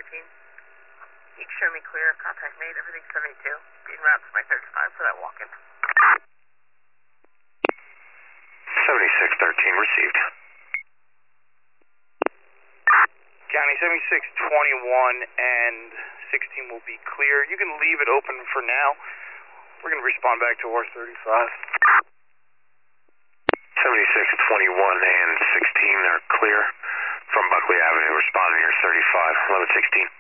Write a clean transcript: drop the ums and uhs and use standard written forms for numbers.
13. Show me clear, contact made, everything 72. Being route to my 35 for that walk-in. 7613 received. County 7621 and 16 will be clear. You can leave it open for now. We're going to respond back to horse 35. 7621 and 16 are clear from Buckley Avenue, responding to your 35, 1116.